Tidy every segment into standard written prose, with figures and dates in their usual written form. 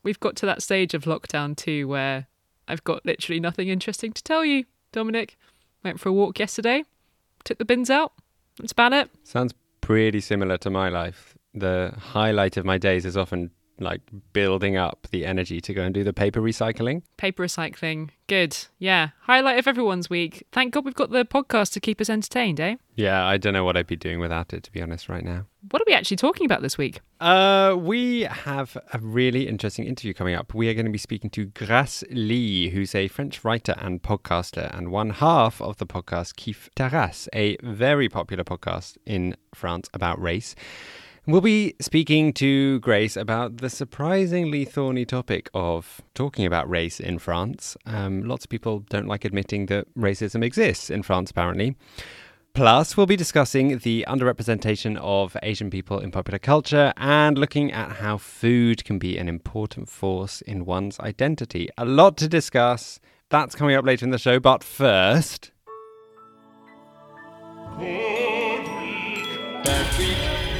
we've got to that stage of lockdown too where I've got literally nothing interesting to tell you, Dominic. Went for a walk yesterday, took the bins out. That's about it. Sounds pretty similar to my life. The highlight of my days is often like building up the energy to go and do the paper recycling. Paper recycling. Good. Yeah. Highlight of everyone's week. Thank God we've got the podcast to keep us entertained, eh? Yeah, I don't know what I'd be doing without it, to be honest, right now. What are we actually talking about this week? We have a really interesting interview coming up. We are going to be speaking to Grace Lee, who's a French writer and podcaster, and one half of the podcast Kif Taras, a very popular podcast in France about race. We'll be speaking to Grace about the surprisingly thorny topic of talking about race in France. Lots of people don't like admitting that racism exists in France, apparently. Plus, we'll be discussing the underrepresentation of Asian people in popular culture and looking at how food can be an important force in one's identity. A lot to discuss. That's coming up later in the show, but first... Bad week.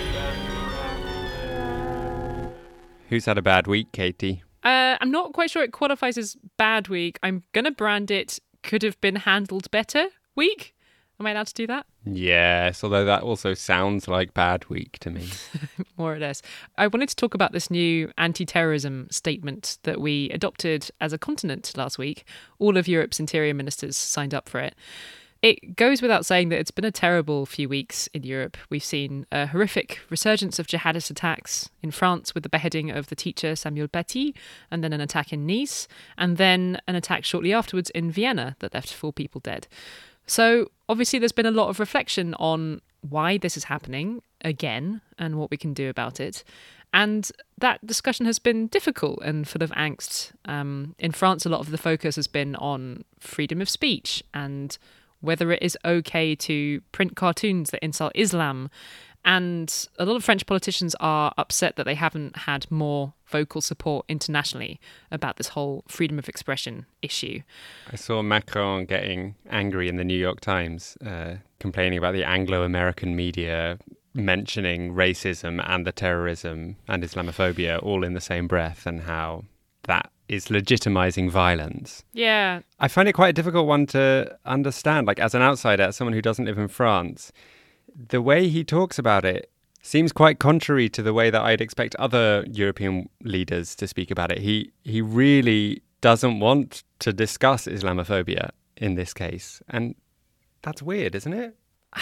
Who's had a bad week, Katie? I'm not quite sure it qualifies as bad week. I'm going to brand it could have been handled better week. Am I allowed to do that? Yes, although that also sounds like bad week to me. More or less. I wanted to talk about this new anti-terrorism statement that we adopted as a continent last week. All of Europe's interior ministers signed up for it. It goes without saying that it's been a terrible few weeks in Europe. We've seen a horrific resurgence of jihadist attacks in France with the beheading of the teacher Samuel Paty, and then an attack in Nice, and then an attack shortly afterwards in Vienna that left 4 people dead. So obviously there's been a lot of reflection on why this is happening again and what we can do about it. And that discussion has been difficult and full of angst. In France, a lot of the focus has been on freedom of speech and whether it is okay to print cartoons that insult Islam. And a lot of French politicians are upset that they haven't had more vocal support internationally about this whole freedom of expression issue. I saw Macron getting angry in the New York Times, complaining about the Anglo-American media mentioning racism and the terrorism and Islamophobia all in the same breath, and how that is legitimizing violence. Yeah. I find it quite a difficult one to understand, like as an outsider, as someone who doesn't live in France. The way he talks about it seems quite contrary to the way that I'd expect other European leaders to speak about it. He really doesn't want to discuss Islamophobia in this case. And that's weird, isn't it?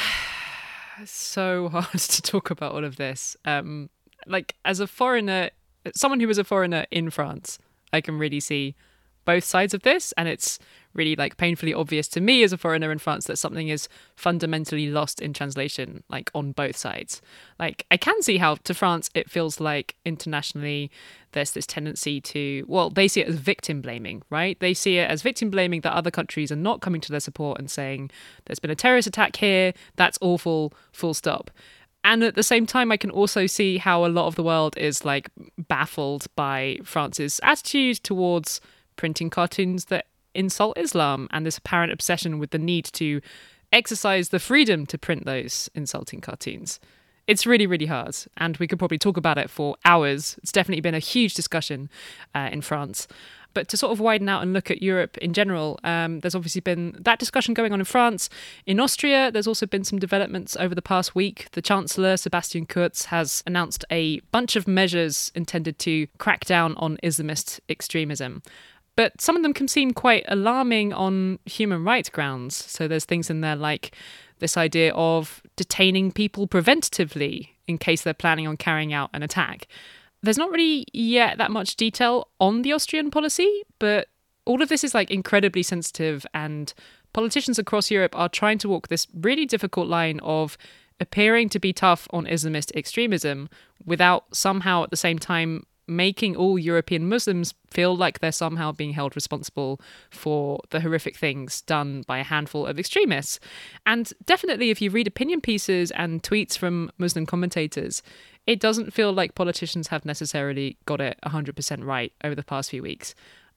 It's so hard to talk about all of this. Like as a foreigner, someone who was a foreigner in France, I can really see both sides of this, and it's really like painfully obvious to me as a foreigner in France that something is fundamentally lost in translation, like on both sides. Like I can see how to France it feels like internationally there's this tendency to, well, they see it as victim blaming, right? They see it as victim blaming that other countries are not coming to their support and saying there's been a terrorist attack here, that's awful, full stop. And at the same time, I can also see how a lot of the world is like baffled by France's attitude towards printing cartoons that insult Islam and this apparent obsession with the need to exercise the freedom to print those insulting cartoons. It's really, really hard. And we could probably talk about it for hours. It's definitely been a huge discussion in France. But to sort of widen out and look at Europe in general, there's obviously been that discussion going on in France. In Austria, there's also been some developments over the past week. The Chancellor, Sebastian Kurz, has announced a bunch of measures intended to crack down on Islamist extremism. But some of them can seem quite alarming on human rights grounds. So there's things in there like this idea of detaining people preventatively in case they're planning on carrying out an attack. There's not really yet that much detail on the Austrian policy, but all of this is like incredibly sensitive, and politicians across Europe are trying to walk this really difficult line of appearing to be tough on Islamist extremism without somehow at the same time making all European Muslims feel like they're somehow being held responsible for the horrific things done by a handful of extremists. And definitely if you read opinion pieces and tweets from Muslim commentators, it doesn't feel like politicians have necessarily got it 100% right over the past few weeks.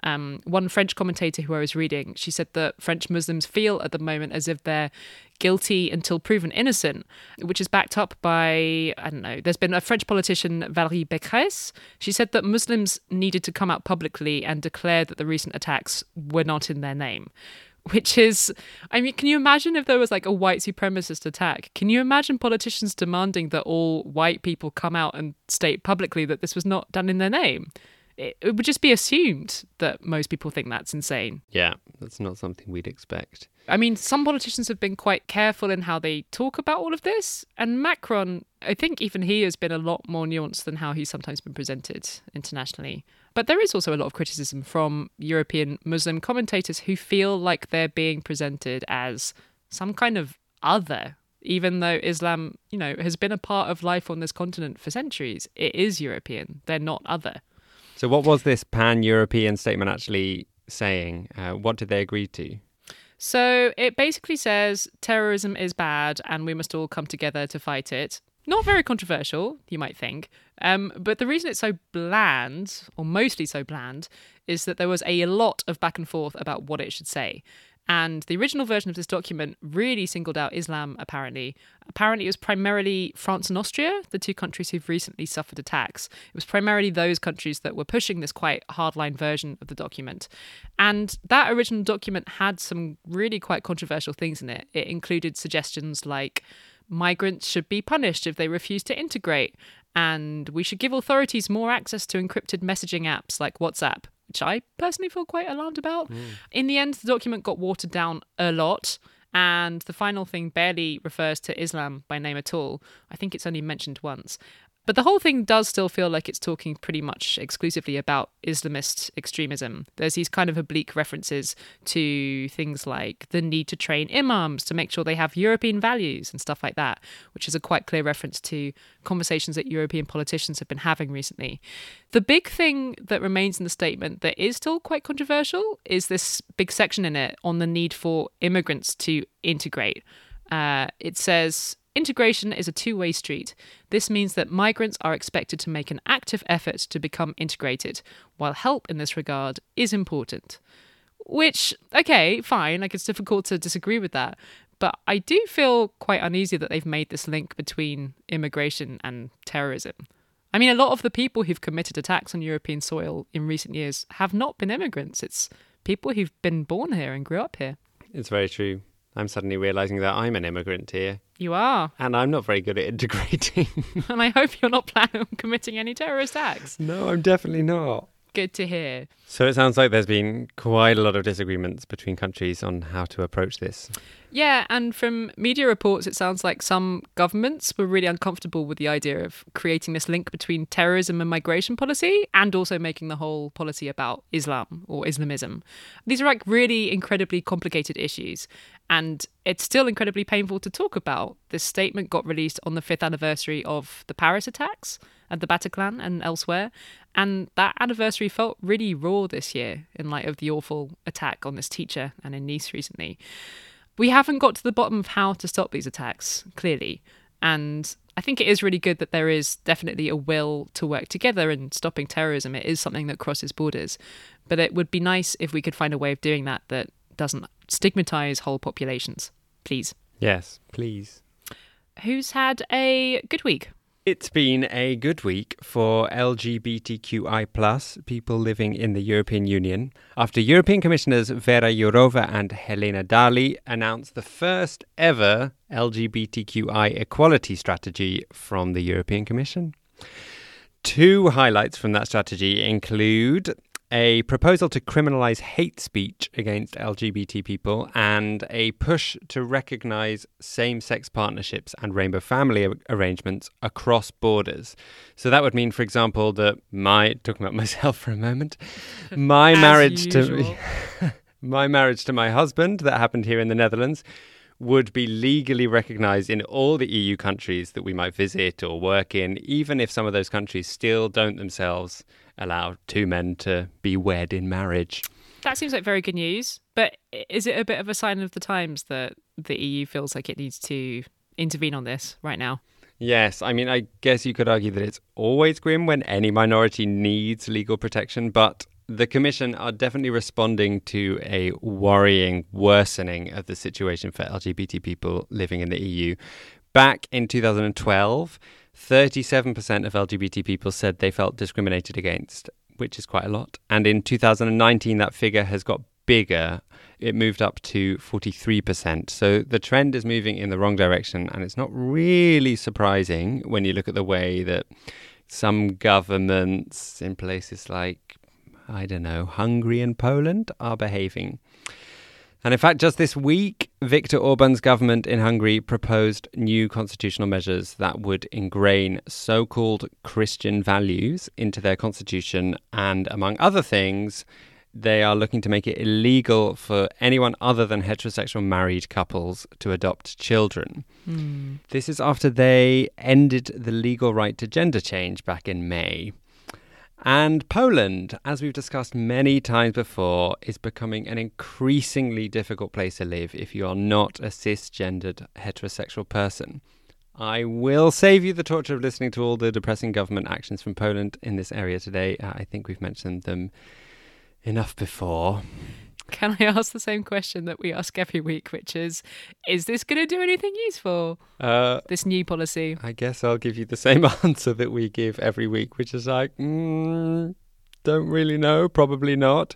One French commentator who I was reading, she said that French Muslims feel at the moment as if they're guilty until proven innocent, which is backed up by, I don't know, there's been a French politician, Valérie Pécresse. She said that Muslims needed to come out publicly and declare that the recent attacks were not in their name. Which is, I mean, can you imagine if there was like a white supremacist attack? Can you imagine politicians demanding that all white people come out and state publicly that this was not done in their name? It would just be assumed that most people think that's insane. Yeah, that's not something we'd expect. I mean, some politicians have been quite careful in how they talk about all of this. And Macron, I think even he has been a lot more nuanced than how he's sometimes been presented internationally. But there is also a lot of criticism from European Muslim commentators who feel like they're being presented as some kind of other, even though Islam, you know, has been a part of life on this continent for centuries. It is European. They're not other. So what was this pan-European statement actually saying? What did they agree to? So it basically says terrorism is bad and we must all come together to fight it. Not very controversial, you might think. But the reason it's so bland, or mostly so bland, is that there was a lot of back and forth about what it should say. And the original version of this document really singled out Islam, apparently. Apparently, it was primarily France and Austria, the two countries who've recently suffered attacks. It was primarily those countries that were pushing this quite hardline version of the document. And that original document had some really quite controversial things in it. It included suggestions like migrants should be punished if they refuse to integrate, and we should give authorities more access to encrypted messaging apps like WhatsApp, which I personally feel quite alarmed about. In the end, the document got watered down a lot, and the final thing barely refers to Islam by name at all. I think it's only mentioned once. But the whole thing does still feel like it's talking pretty much exclusively about Islamist extremism. There's these kind of oblique references to things like the need to train imams to make sure they have European values and stuff like that, which is a quite clear reference to conversations that European politicians have been having recently. The big thing that remains in the statement that is still quite controversial is this big section in it on the need for immigrants to integrate. It says, integration is a two-way street. This means that migrants are expected to make an active effort to become integrated, while help in this regard is important. Which, okay, fine, like it's difficult to disagree with that. But I do feel quite uneasy that they've made this link between immigration and terrorism. I mean, a lot of the people who've committed attacks on European soil in recent years have not been immigrants. It's people who've been born here and grew up here. It's very true. I'm suddenly realising that I'm an immigrant here. You are. And I'm not very good at integrating. And I hope you're not planning on committing any terrorist acts. No, I'm definitely not. Good to hear. So it sounds like there's been quite a lot of disagreements between countries on how to approach this. Yeah, and from media reports, it sounds like some governments were really uncomfortable with the idea of creating this link between terrorism and migration policy, and also making the whole policy about Islam or Islamism. These are like really incredibly complicated issues, and it's still incredibly painful to talk about. This statement got released on the 5th anniversary of the Paris attacks at the Bataclan and elsewhere, and that anniversary felt really raw this year in light of the awful attack on this teacher and in Nice recently. We haven't got to the bottom of how to stop these attacks, clearly. And I think it is really good that there is definitely a will to work together in stopping terrorism. It is something that crosses borders. But it would be nice if we could find a way of doing that that doesn't stigmatise whole populations. Please. Yes, please. Who's had a good week? It's been a good week for LGBTQI+ people living in the European Union after European Commissioners Vera Jourova and Helena Dalli announced the first ever LGBTQI equality strategy from the European Commission. Two highlights from that strategy include a proposal to criminalise hate speech against LGBT people and a push to recognise same-sex partnerships and rainbow family arrangements across borders. So that would mean, for example, that talking about myself for a moment, my marriage to my husband that happened here in the Netherlands would be legally recognised in all the EU countries that we might visit or work in, even if some of those countries still don't themselves allow two men to be wed in marriage. That seems like very good news, but is it a bit of a sign of the times that the EU feels like it needs to intervene on this right now? Yes, I mean, I guess you could argue that it's always grim when any minority needs legal protection, but the Commission are definitely responding to a worrying worsening of the situation for LGBT people living in the EU. Back in 2012, 37% of LGBT people said they felt discriminated against, which is quite a lot. And in 2019, that figure has got bigger. It moved up to 43%. So the trend is moving in the wrong direction. And it's not really surprising when you look at the way that some governments in places like, I don't know, Hungary and Poland are behaving. And in fact, just this week, Viktor Orban's government in Hungary proposed new constitutional measures that would ingrain so-called Christian values into their constitution. And among other things, they are looking to make it illegal for anyone other than heterosexual married couples to adopt children. This is after they ended the legal right to gender change back in May. And Poland, as we've discussed many times before, is becoming an increasingly difficult place to live if you are not a cisgendered heterosexual person. I will save you the torture of listening to all the depressing government actions from Poland in this area today. I think we've mentioned them enough before. Can I ask the same question that we ask every week, which is this going to do anything useful? This new policy? I guess I'll give you the same answer that we give every week, which is like, don't really know, probably not.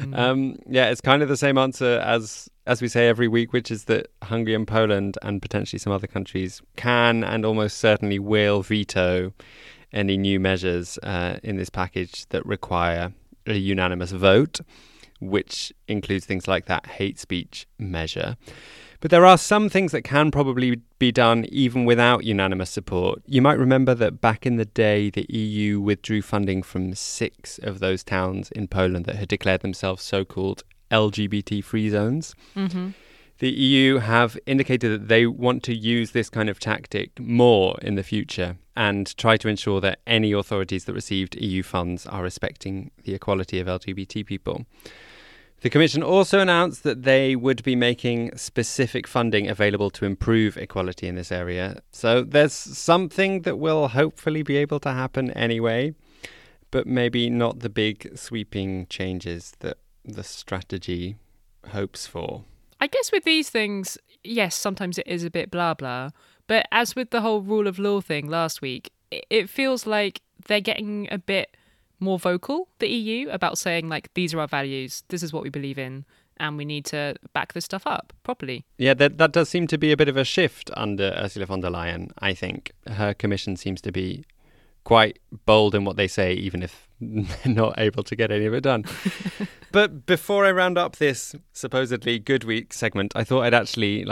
It's kind of the same answer as we say every week, which is that Hungary and Poland and potentially some other countries can and almost certainly will veto any new measures in this package that require a unanimous vote, which includes things like that hate speech measure. But there are some things that can probably be done even without unanimous support. You might remember that back in the day, the EU withdrew funding from 6 of those towns in Poland that had declared themselves so-called LGBT-free zones. Mm-hmm. The EU have indicated that they want to use this kind of tactic more in the future and try to ensure that any authorities that received EU funds are respecting the equality of LGBT people. The Commission also announced that they would be making specific funding available to improve equality in this area. So there's something that will hopefully be able to happen anyway, but maybe not the big sweeping changes that the strategy hopes for. I guess with these things, yes, sometimes it is a bit blah blah, but as with the whole rule of law thing last week, it feels like they're getting a bit more vocal, the EU, about saying, like, these are our values, this is what we believe in, and we need to back this stuff up properly. Yeah, that does seem to be a bit of a shift under Ursula von der Leyen, I think. Her commission seems to be quite bold in what they say, even if they're not able to get any of it done. But before I round up this supposedly good week segment, I thought I'd actually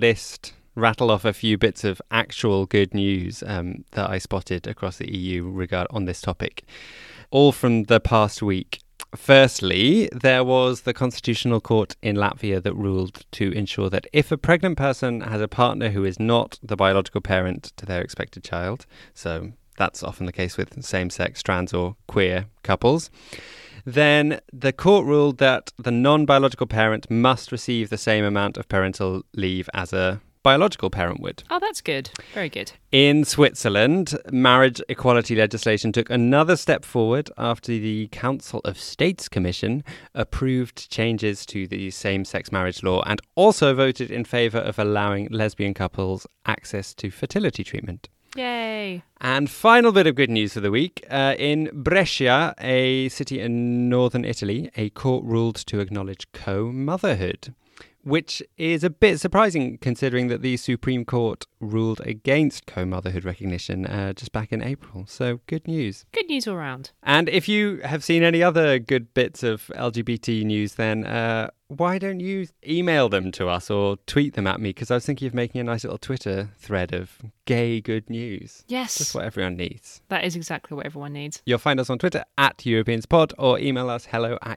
rattle off a few bits of actual good news that I spotted across the EU on this topic, all from the past week. Firstly, there was the Constitutional Court in Latvia that ruled to ensure that if a pregnant person has a partner who is not the biological parent to their expected child, so that's often the case with same-sex, trans or queer couples, then the court ruled that the non-biological parent must receive the same amount of parental leave as a biological parent would. Oh, that's good. Very good. In Switzerland, marriage equality legislation took another step forward after the Council of States Commission approved changes to the same-sex marriage law and also voted in favour of allowing lesbian couples access to fertility treatment. Yay. And final bit of good news for the week. In Brescia, a city in northern Italy, a court ruled to acknowledge co-motherhood, which is a bit surprising considering that the Supreme Court ruled against co-motherhood recognition just back in April. So good news. Good news all round. And if you have seen any other good bits of LGBT news, then why don't you email them to us or tweet them at me? Because I was thinking of making a nice little Twitter thread of gay good news. Yes. Just what everyone needs. That is exactly what everyone needs. You'll find us on Twitter at EuropeansPod or email us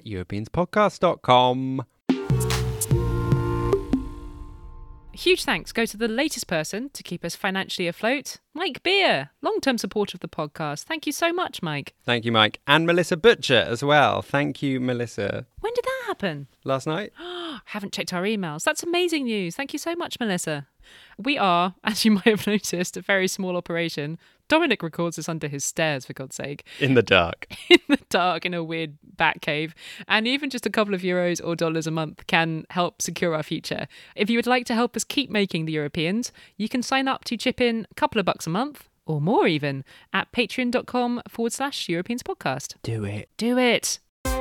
hello@europeanspodcast.com. Huge thanks go to the latest person to keep us financially afloat, Mike Beer, long-term supporter of the podcast. Thank you so much, Mike. Thank you, Mike. And Melissa Butcher as well. Thank you, Melissa. When did that happen? Last night. Haven't checked our emails. That's amazing news. Thank you so much, Melissa. We are, as you might have noticed, a very small operation. Dominic records this under his stairs, for God's sake. In the dark. In the dark, in a weird bat cave. And even just a couple of euros or dollars a month can help secure our future. If you would like to help us keep making The Europeans, you can sign up to chip in a couple of bucks a month, or more even, at patreon.com/Europeans podcast. Do it. Do it.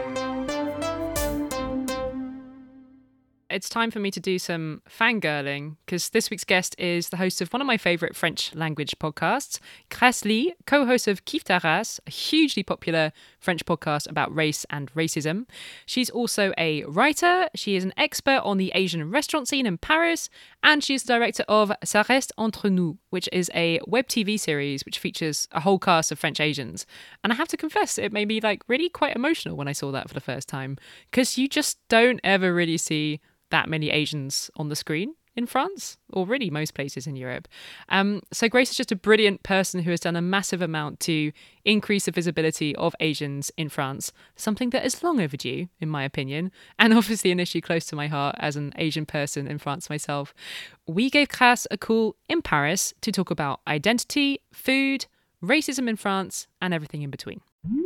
It's time for me to do some fangirling, because this week's guest is the host of one of my favourite French language podcasts, Grace Lee, co-host of Kif Taras, a hugely popular French podcast about race and racism. She's also a writer, she is an expert on the Asian restaurant scene in Paris, and she's the director of Ça reste entre nous, which is a web TV series which features a whole cast of French Asians. And I have to confess, it made me really quite emotional when I saw that for the first time, because you just don't ever really see that many Asians on the screen in France, or really most places in Europe. So Grace is just a brilliant person who has done a massive amount to increase the visibility of Asians in France, something that is long overdue, in my opinion, and obviously an issue close to my heart as an Asian person in France myself. We gave Grace a call in Paris to talk about identity, food, racism in France, and everything in between.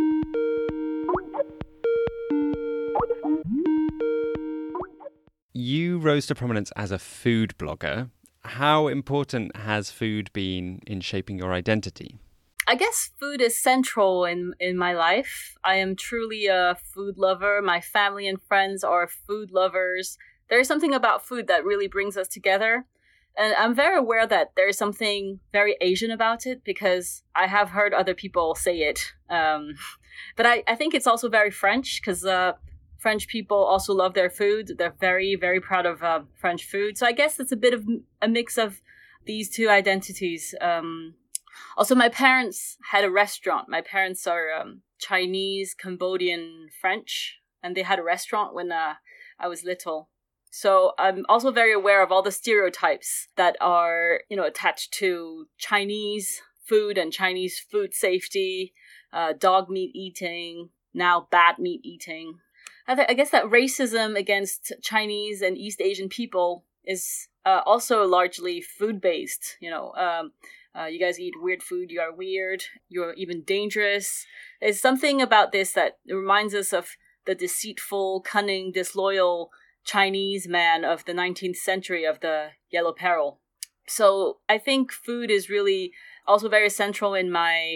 You rose to prominence as a food blogger. How important has food been in shaping your identity? I guess food is central in my life. I am truly a food lover. My family and friends are food lovers. There's something about food that really brings us together. And I'm very aware that there's something very Asian about it, because I have heard other people say it. But I think it's also very French, because French people also love their food. They're very, very proud of French food. So I guess it's a bit of a mix of these two identities. Also, my parents had a restaurant. My parents are Chinese, Cambodian, French, and they had a restaurant when I was little. So I'm also very aware of all the stereotypes that are, attached to Chinese food and Chinese food safety, dog meat eating, now bat meat eating. I guess that racism against Chinese and East Asian people is also largely food-based. You guys eat weird food, you are weird, you're even dangerous. There's something about this that reminds us of the deceitful, cunning, disloyal Chinese man of the 19th century, of the Yellow Peril. So I think food is really also very central in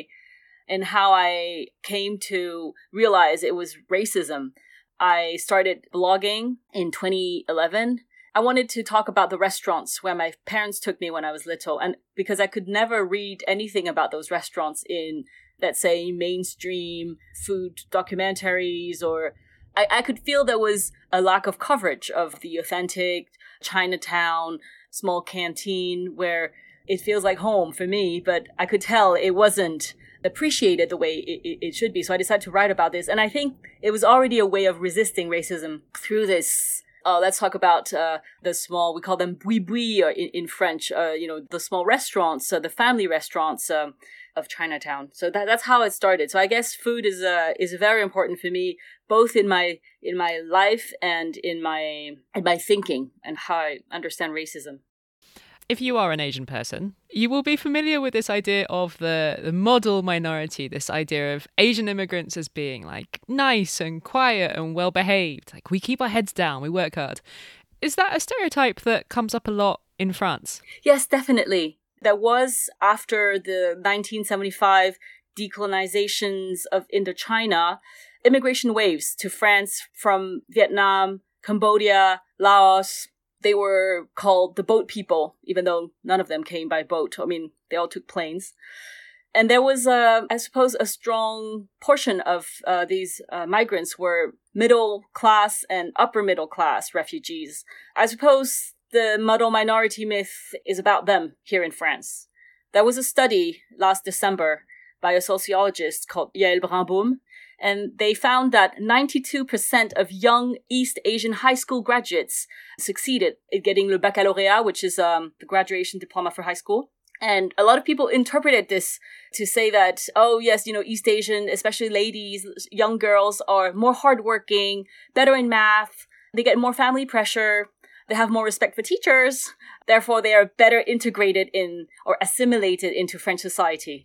how I came to realize it was racism. I started blogging in 2011. I wanted to talk about the restaurants where my parents took me when I was little, and because I could never read anything about those restaurants in, let's say, mainstream food documentaries, or I could feel there was a lack of coverage of the authentic Chinatown small canteen where it feels like home for me, but I could tell it wasn't appreciated the way it should be. So I decided to write about this. And I think it was already a way of resisting racism through this. Let's talk about the small, we call them boui-boui in French, the small restaurants, the family restaurants of Chinatown. So that's how it started. So I guess food is very important for me, both in my life and in my thinking and how I understand racism. If you are an Asian person, you will be familiar with this idea of the model minority, this idea of Asian immigrants as being nice and quiet and well-behaved. We keep our heads down, we work hard. Is that a stereotype that comes up a lot in France? Yes, definitely. There was, after the 1975 decolonizations of Indochina, immigration waves to France from Vietnam, Cambodia, Laos. They were called the boat people, even though none of them came by boat. I mean, they all took planes. And there was, I suppose, a strong portion of these migrants were middle class and upper middle class refugees. I suppose the model minority myth is about them here in France. There was a study last December by a sociologist called Yael Brandbaum, and they found that 92% of young East Asian high school graduates succeeded in getting le baccalauréat, which is the graduation diploma for high school. And a lot of people interpreted this to say that, oh, yes, East Asian, especially ladies, young girls are more hardworking, better in math, they get more family pressure, they have more respect for teachers, therefore they are better integrated in or assimilated into French society.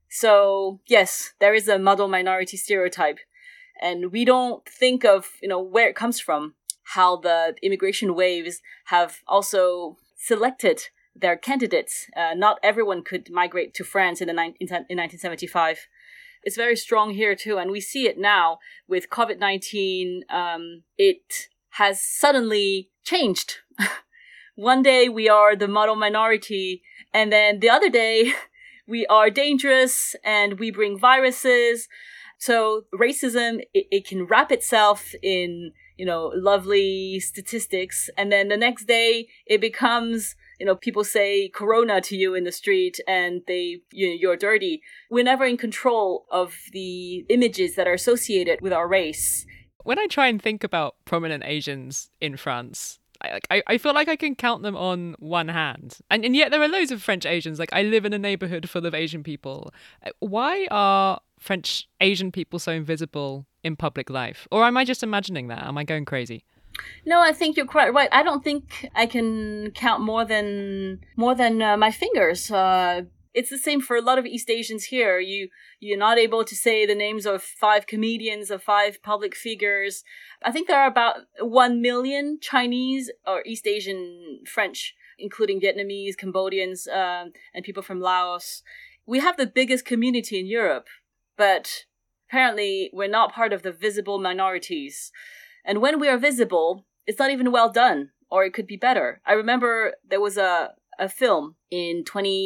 So yes, there is a model minority stereotype, and we don't think of, where it comes from, how the immigration waves have also selected their candidates. Not everyone could migrate to France in 1975. It's very strong here too, and we see it now with COVID-19. It has suddenly changed. One day we are the model minority, and then the other day we are dangerous and we bring viruses. So racism, it can wrap itself in, lovely statistics. And then the next day it becomes, people say corona to you in the street and you're dirty. We're never in control of the images that are associated with our race. When I try and think about prominent Asians in France, I feel like I can count them on one hand. And yet there are loads of French Asians. Like, I live in a neighborhood full of Asian people. Why are French Asian people so invisible in public life? Or am I just imagining that? Am I going crazy? No, I think you're quite right. I don't think I can count more than my fingers. It's the same for a lot of East Asians here. You're not able to say the names of 5 comedians, of 5 public figures. I think there are about 1 million Chinese or East Asian French, including Vietnamese, Cambodians, and people from Laos. We have the biggest community in Europe, but apparently we're not part of the visible minorities. And when we are visible, it's not even well done, or it could be better. I remember there was a film in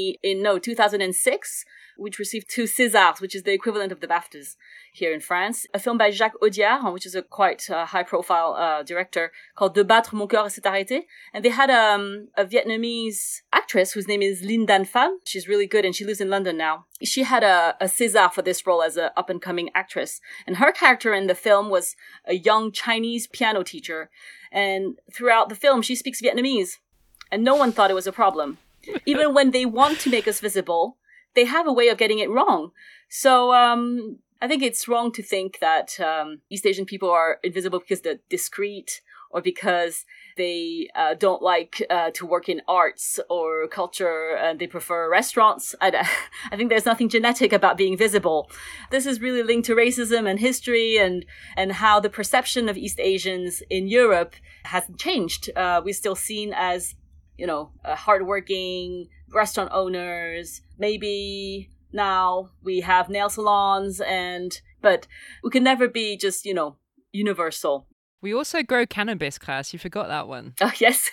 2006, which received 2 Césars, which is the equivalent of the BAFTAs here in France. A film by Jacques Audiard, which is a quite high-profile director, called De battre mon cœur s'est arrêté. And they had a Vietnamese actress whose name is Linh Dan Pham. She's really good, and she lives in London now. She had a César for this role as an up-and-coming actress. And her character in the film was a young Chinese piano teacher. And throughout the film, she speaks Vietnamese. And no one thought it was a problem. Even when they want to make us visible, they have a way of getting it wrong. So I think it's wrong to think that East Asian people are invisible because they're discreet or because they don't like to work in arts or culture and they prefer restaurants. I think there's nothing genetic about being visible. This is really linked to racism and history and how the perception of East Asians in Europe hasn't changed. We're still seen as hardworking restaurant owners. Maybe now we have nail salons, but we can never be just, universal. We also grow cannabis, class. You forgot that one. Oh, yes.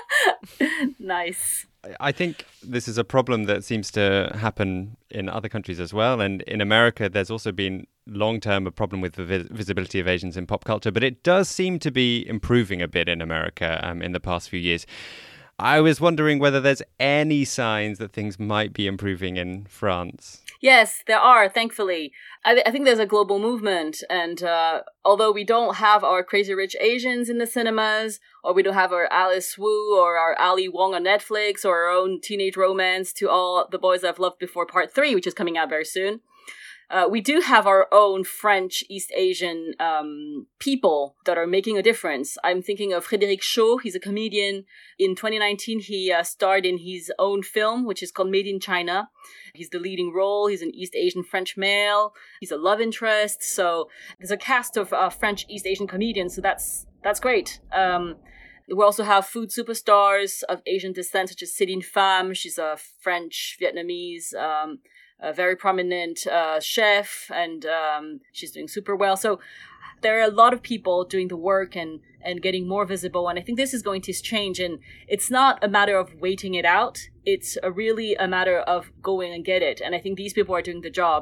Nice. I think this is a problem that seems to happen in other countries as well. And in America, there's also been long-term a problem with the visibility of Asians in pop culture. But it does seem to be improving a bit in America in the past few years. I was wondering whether there's any signs that things might be improving in France. Yes, there are, thankfully. I think there's a global movement. And although we don't have our Crazy Rich Asians in the cinemas, or we don't have our Alice Wu or our Ali Wong on Netflix, or our own teenage romance To All the Boys I've Loved Before Part 3, which is coming out very soon, we do have our own French East Asian people that are making a difference. I'm thinking of Frédéric Shaw. He's a comedian. In 2019, he starred in his own film, which is called Made in China. He's the leading role. He's an East Asian French male. He's a love interest. So there's a cast of French East Asian comedians. So that's great. We also have food superstars of Asian descent, such as Céline Pham. She's a French Vietnamese a very prominent chef, and she's doing super well. So there are a lot of people doing the work and getting more visible. And I think this is going to change. And it's not a matter of waiting it out. It's really a matter of going and get it. And I think these people are doing the job.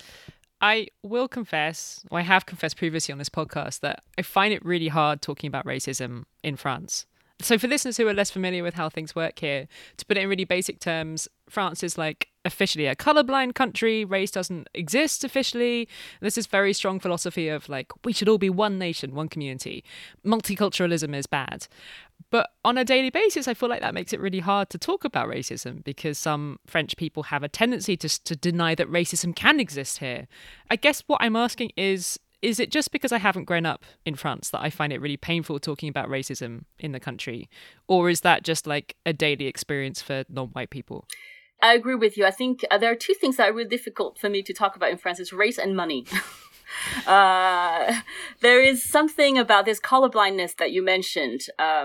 I will confess, or I have confessed previously on this podcast, that I find it really hard talking about racism in France. So for listeners who are less familiar with how things work here, to put it in really basic terms, France is like officially a colorblind country. Race doesn't exist officially. There's this very strong philosophy of like, we should all be one nation, one community. Multiculturalism is bad. But on a daily basis, I feel like that makes it really hard to talk about racism because some French people have a tendency to deny that racism can exist here. I guess what I'm asking is it just because I haven't grown up in France that I find it really painful talking about racism in the country? Or is that just like a daily experience for non-white people? I agree with you. I think there are two things that are really difficult for me to talk about in France. It's race and money. There is something about this colorblindness that you mentioned.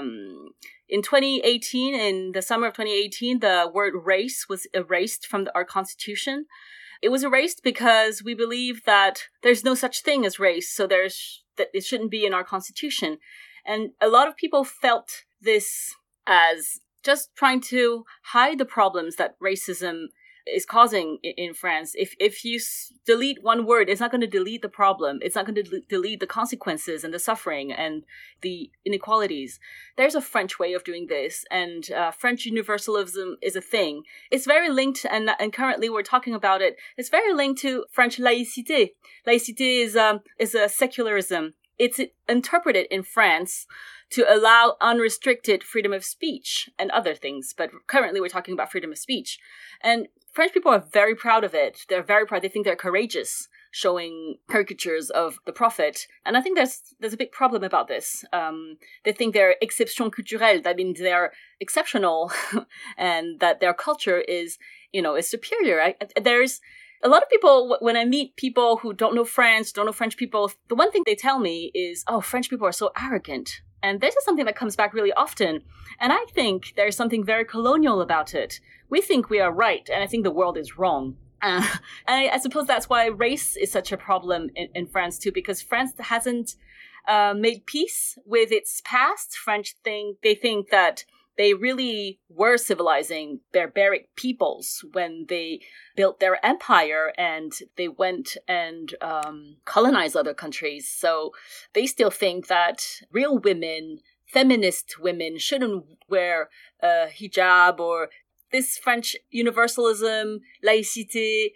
In 2018, in the summer of 2018, the word race was erased from our constitution. It was erased because we believe that there's no such thing as race, so that it shouldn't be in our constitution. And a lot of people felt this as just trying to hide the problems that racism is causing in France. If you delete one word, it's not going to delete the problem. It's not going to delete the consequences and the suffering and the inequalities. There's a French way of doing this, and French universalism is a thing. It's very linked, and currently we're talking about it. It's very linked to French laïcité. Laïcité is a secularism. It's interpreted in France to allow unrestricted freedom of speech and other things. But currently we're talking about freedom of speech. And French people are very proud of it. They're very proud. They think they're courageous, showing caricatures of the prophet. And I think there's a big problem about this. They think they're exception culturelle. That means they're exceptional and that their culture is superior. There's a lot of people, when I meet people who don't know French people, the one thing they tell me is, oh, French people are so arrogant. And this is something that comes back really often. And I think there's something very colonial about it. We think we are right, and I think the world is wrong. And I suppose that's why race is such a problem in France too, because France hasn't made peace with its past. They think that they really were civilizing barbaric peoples when they built their empire and they went and colonized other countries. So they still think that real women, feminist women, shouldn't wear hijab, or this French universalism, laïcité,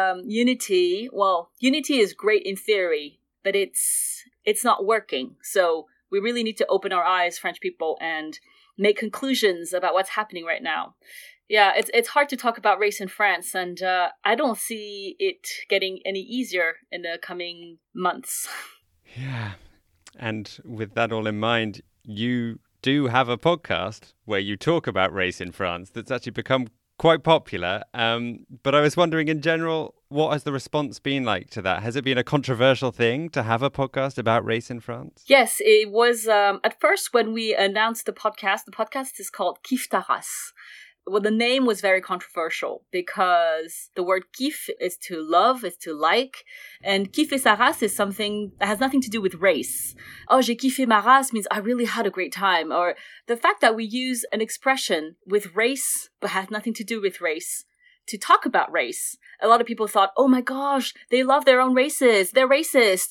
unity. Well, unity is great in theory, but it's not working. So we really need to open our eyes, French people, and make conclusions about what's happening right now. Yeah, it's hard to talk about race in France, and I don't see it getting any easier in the coming months. Yeah, and with that all in mind, you do have a podcast where you talk about race in France that's actually become quite popular. But I was wondering, in general, what has the response been like to that? Has it been a controversial thing to have a podcast about race in France? Yes, it was. At first, when we announced the podcast is called Kiffe ta race. Well, the name was very controversial because the word kiffe is to love, is to like, and kiffer sa race is something that has nothing to do with race. Oh, j'ai kiffé ma race means I really had a great time. Or the fact that we use an expression with race but has nothing to do with race to talk about race. A lot of people thought, oh my gosh, they love their own races. They're racist.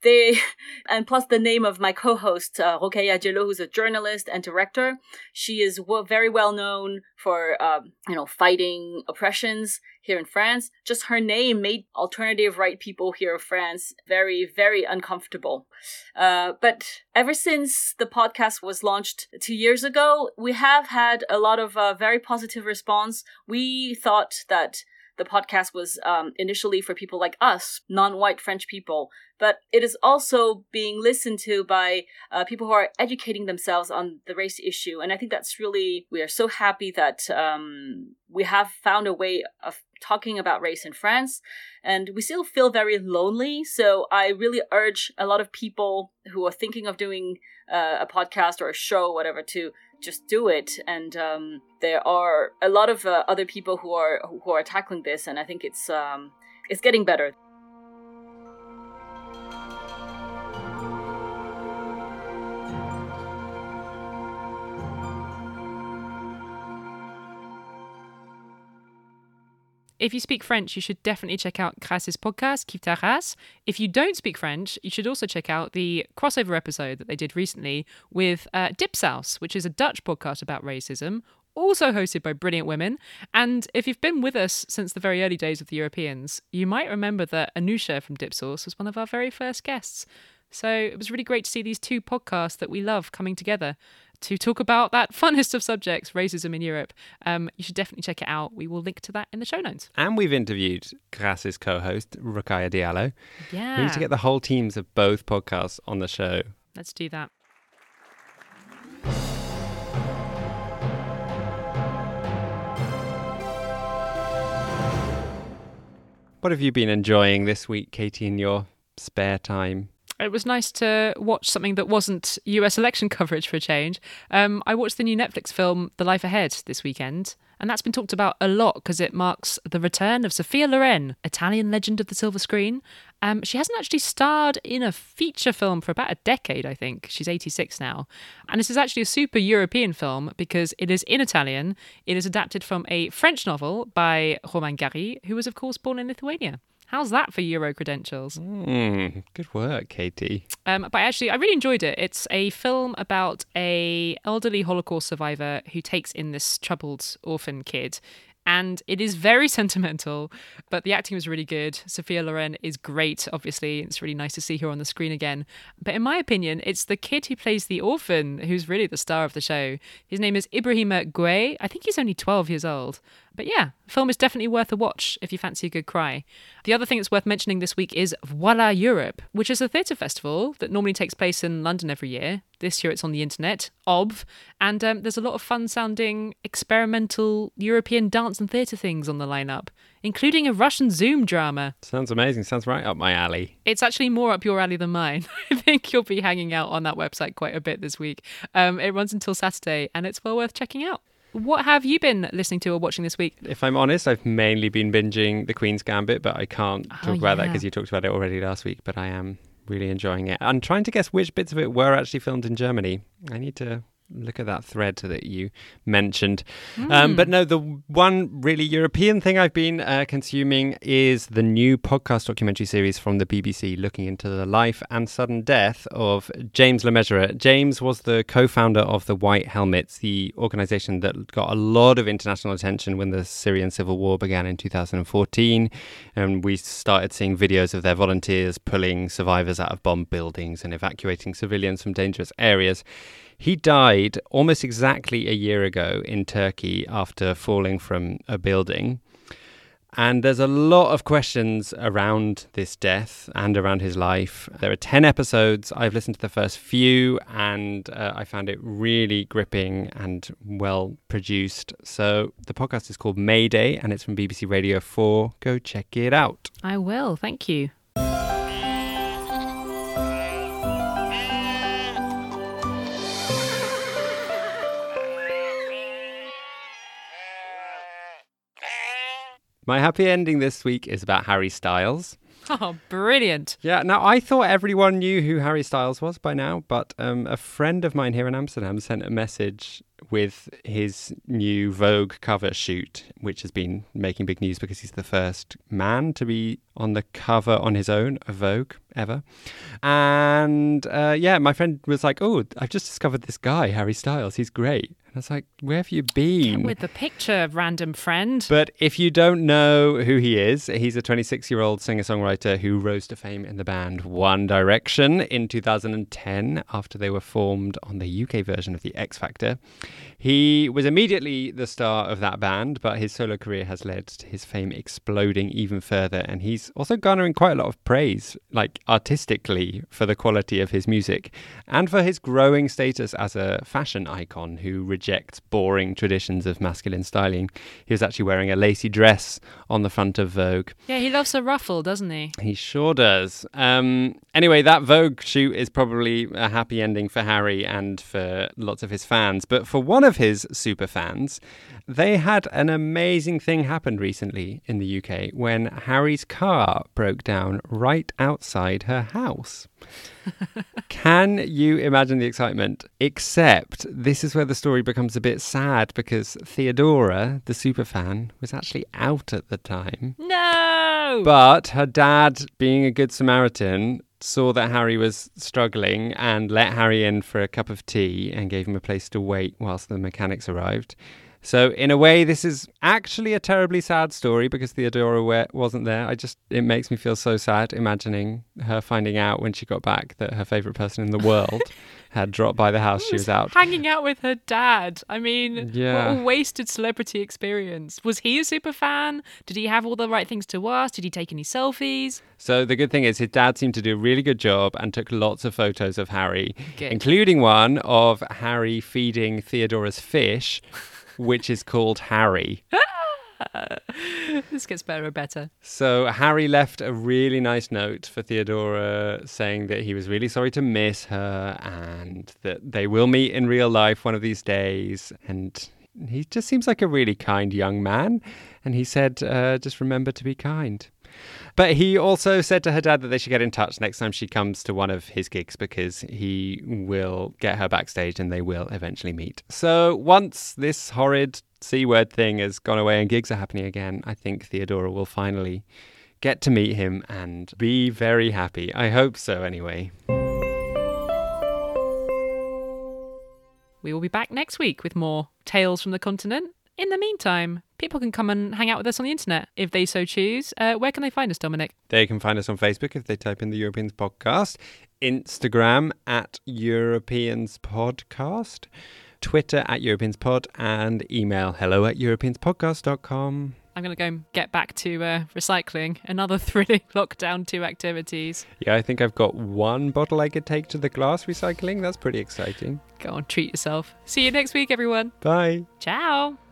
And plus the name of my co-host, Rokhaya Diallo, who's a journalist and director. She is very well known for, fighting oppressions here in France. Just her name made alternative right people here in France very, very uncomfortable. But ever since the podcast was launched 2 years ago, we have had a lot of very positive response. We thought that the podcast was initially for people like us, non-white French people, but it is also being listened to by people who are educating themselves on the race issue. And I think we are so happy that we have found a way of talking about race in France, and we still feel very lonely. So I really urge a lot of people who are thinking of doing a podcast or a show, whatever, to just do it. And there are a lot of other people who are tackling this, and I think it's getting better. If you speak French, you should definitely check out Grasse's podcast, Kiffe ta race. If you don't speak French, you should also check out the crossover episode that they did recently with Dipsaus, which is a Dutch podcast about racism, also hosted by brilliant women. And if you've been with us since the very early days of the Europeans, you might remember that Anusha from Dipsaus was one of our very first guests. So it was really great to see these two podcasts that we love coming together to talk about that funnest of subjects, racism in Europe. You should definitely check it out. We will link to that in the show notes. And we've interviewed Grasse's co-host, Rokhaya Diallo. Yeah. We need to get the whole teams of both podcasts on the show. Let's do that. What have you been enjoying this week, Katie, in your spare time? It was nice to watch something that wasn't US election coverage for a change. I watched the new Netflix film The Life Ahead this weekend, and that's been talked about a lot because it marks the return of Sophia Loren, Italian legend of the silver screen. She hasn't actually starred in a feature film for about a decade, I think. She's 86 now. And this is actually a super European film because it is in Italian. It is adapted from a French novel by Romain Gary, who was, of course, born in Lithuania. How's that for Euro credentials? Good work, Katie. But actually, I really enjoyed it. It's a film about a elderly Holocaust survivor who takes in this troubled orphan kid. And it is very sentimental, but the acting was really good. Sophia Loren is great, obviously. It's really nice to see her on the screen again. But in my opinion, it's the kid who plays the orphan who's really the star of the show. His name is Ibrahima Gueye. I think he's only 12 years old. But yeah, the film is definitely worth a watch if you fancy a good cry. The other thing that's worth mentioning this week is Voila Europe, which is a theatre festival that normally takes place in London every year. This year it's on the internet, OBV, and there's a lot of fun-sounding experimental European dance and theatre things on the lineup, including a Russian Zoom drama. Sounds amazing. Sounds right up my alley. It's actually more up your alley than mine. I think you'll be hanging out on that website quite a bit this week. It runs until Saturday, and it's well worth checking out. What have you been listening to or watching this week? If I'm honest, I've mainly been binging The Queen's Gambit, but I can't talk about that because you talked about it already last week, but I am really enjoying it. I'm trying to guess which bits of it were actually filmed in Germany. I need to look at that thread that you mentioned. But no, the one really European thing I've been consuming is the new podcast documentary series from the BBC looking into the life and sudden death of James Le Mesurier. James was the co-founder of the White Helmets, the organisation that got a lot of international attention when the Syrian civil war began in 2014. And we started seeing videos of their volunteers pulling survivors out of bomb buildings and evacuating civilians from dangerous areas. He died almost exactly a year ago in Turkey after falling from a building. And there's a lot of questions around this death and around his life. There are 10 episodes. I've listened to the first few and I found it really gripping and well produced. So the podcast is called Mayday and it's from BBC Radio 4. Go check it out. I will. Thank you. My happy ending this week is about Harry Styles. Oh, brilliant. Yeah, now I thought everyone knew who Harry Styles was by now, but a friend of mine here in Amsterdam sent a message with his new Vogue cover shoot, which has been making big news because he's the first man to be on the cover on his own of Vogue ever. And my friend was like, oh, I've just discovered this guy, Harry Styles. He's great. And I was like, where have you been? Get with the picture, random friend. But if you don't know who he is, he's a 26-year-old singer-songwriter who rose to fame in the band One Direction in 2010 after they were formed on the UK version of the X Factor. He was immediately the star of that band, but his solo career has led to his fame exploding even further. And he's also garnering quite a lot of praise, like artistically, for the quality of his music and for his growing status as a fashion icon who rejects boring traditions of masculine styling. He was actually wearing a lacy dress on the front of Vogue. Yeah, he loves a ruffle, doesn't he? He sure does. Anyway, that Vogue shoot is probably a happy ending for Harry and for lots of his fans. But for one of his super fans, they had an amazing thing happen recently in the UK when Harry's car broke down right outside her house. Can you imagine the excitement? Except this is where the story becomes a bit sad because Theodora, the superfan, was actually out at the time. No! But her dad, being a good Samaritan, saw that Harry was struggling and let Harry in for a cup of tea and gave him a place to wait whilst the mechanics arrived. So in a way, this is actually a terribly sad story because Theodora wasn't there. It makes me feel so sad imagining her finding out when she got back that her favourite person in the world had dropped by the house she was out. Hanging out with her dad. I mean, what a wasted celebrity experience. Was he a super fan? Did he have all the right things to ask? Did he take any selfies? So the good thing is his dad seemed to do a really good job and took lots of photos of Harry, Good. including one of Harry feeding Theodora's fish, which is called Harry. This gets better and better. So Harry left a really nice note for Theodora saying that he was really sorry to miss her and that they will meet in real life one of these days. And he just seems like a really kind young man. And he said, just remember to be kind. But he also said to her dad that they should get in touch next time she comes to one of his gigs because he will get her backstage and they will eventually meet. So once this horrid C-word thing has gone away and gigs are happening again, I think Theodora will finally get to meet him and be very happy. I hope so anyway. We will be back next week with more Tales from the Continent. In the meantime, people can come and hang out with us on the internet if they so choose. Where can they find us, Dominic? They can find us on Facebook if they type in the Europeans Podcast, Instagram at Europeans Podcast, Twitter at Europeans Pod, and email hello@europeanspodcast.com. I'm going to go and get back to recycling. Another thrilling lockdown 2 activities. Yeah, I think I've got one bottle I could take to the glass recycling. That's pretty exciting. Go on, treat yourself. See you next week, everyone. Bye. Ciao.